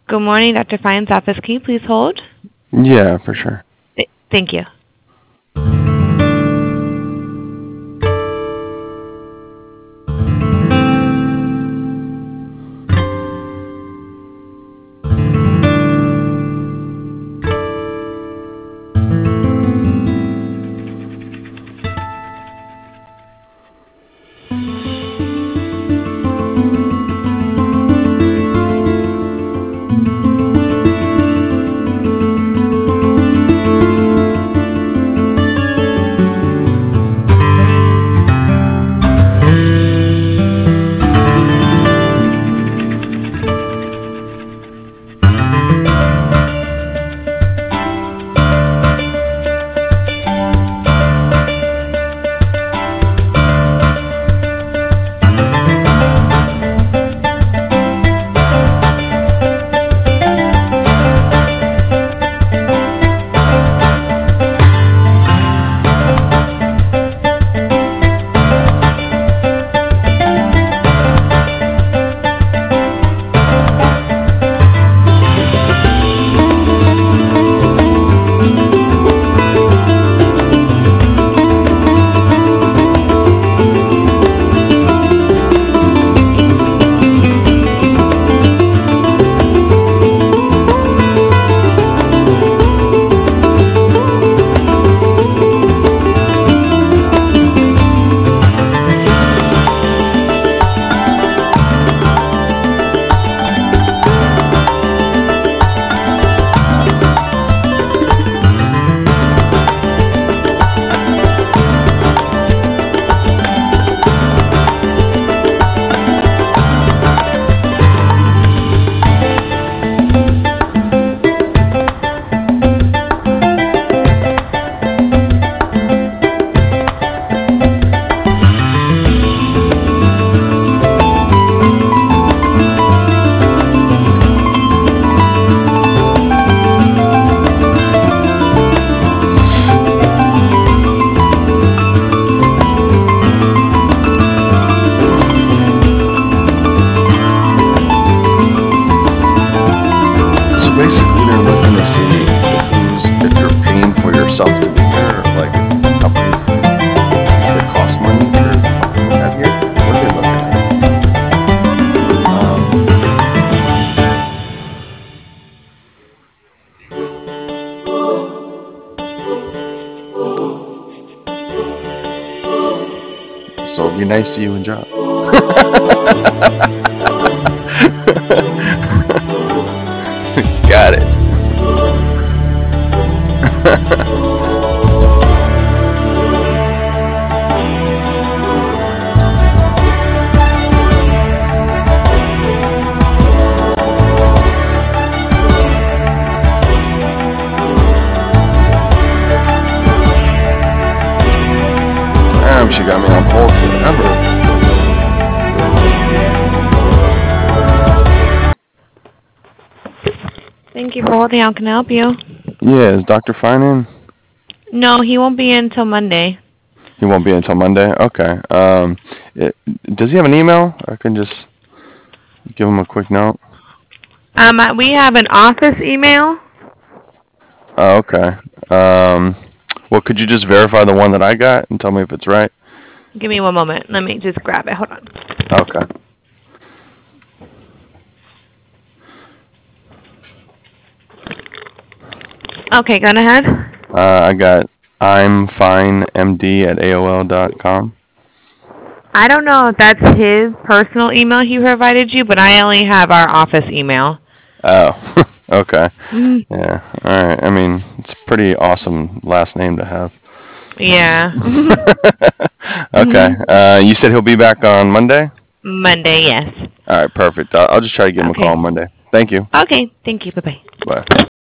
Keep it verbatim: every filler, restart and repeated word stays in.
Good morning, Doctor Fine's office. Can you please hold? Yeah, for sure. Th- thank you. So basically, they're looking to see who's if you're paying for yourself to be here, like if companies that cost money to have here. What are they looking at? Um, so it'd be nice to you and job. Got it. Damn, she got me on hold forever. Thank you for holding. How can I help you? Yeah, is Doctor Fine in? No, he won't be in until Monday. He won't be until Monday? Okay. Um, it, does he have an email? I can just give him a quick note. Um, I- we have an office email. Oh, okay. Um, well, could you just verify the one that I got and tell me if it's right? Give me one moment. Let me just grab it. Hold on. Okay. Okay, go ahead. Uh, I got I'm fine M D at A O L dot com. I don't know if that's his personal email he provided you, but I only have our office email. Oh, okay. Mm, Yeah. All right. I mean, it's a pretty awesome last name to have. yeah. Okay. Uh, you said he'll be back on Monday? Monday, yes. All right, perfect. I'll, I'll just try to give him a call Okay. on Monday. Thank you. Okay. Thank you. Bye-bye. Bye.